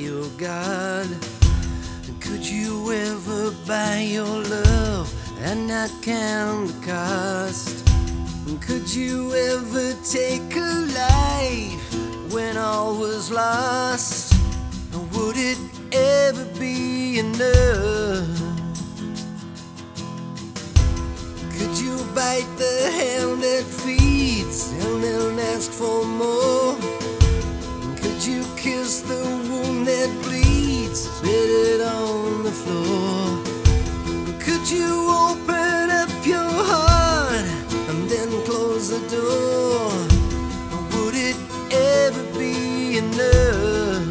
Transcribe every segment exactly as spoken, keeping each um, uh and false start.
your God? Could you ever buy your love and not count the cost? Could you ever take a life when all was lost? Or would it ever be enough? Could you bite the hand that feeds and then ask for more? Could you kiss the wound that bleeds, spit it on the floor? Could you open up your heart and then close the door? Or would it ever be enough?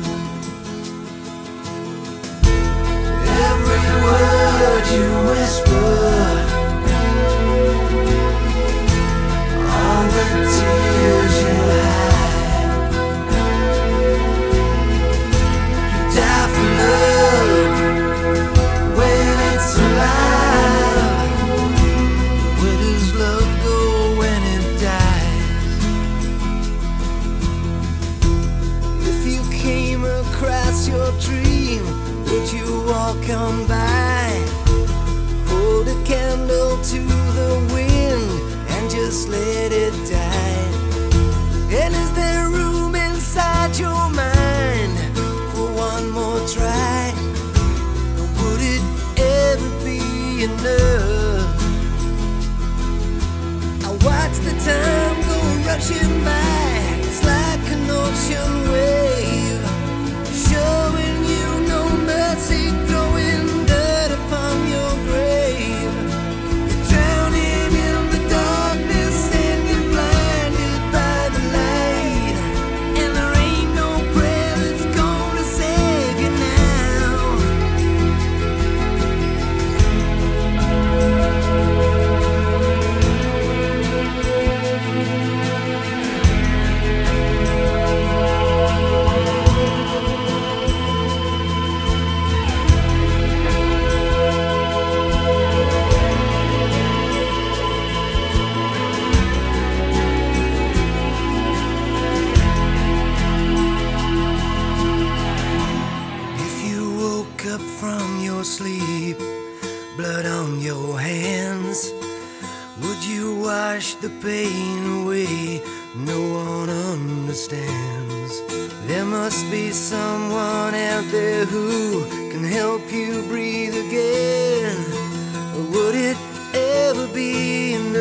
Every word you whisper, all the tears you hide, you die for love when it's alive. Where does love go when it dies? If you came across your dream, would you walk on by, hold a candle to the wind and just let it die? And is there room inside your mind for one more try? Or would it ever be enough? I watch the time go rushing by. It's like an ocean wave, showing you no mercy, throwing dirt upon your grave. You're drowning in the darkness and you're blinded by the light, and there ain't no prayer that's gonna save you now. If you woke up from your sleep, blood on your hands, would you wash the pain away? No one understands. There must be someone out there who can help you breathe again. Or would it ever be enough?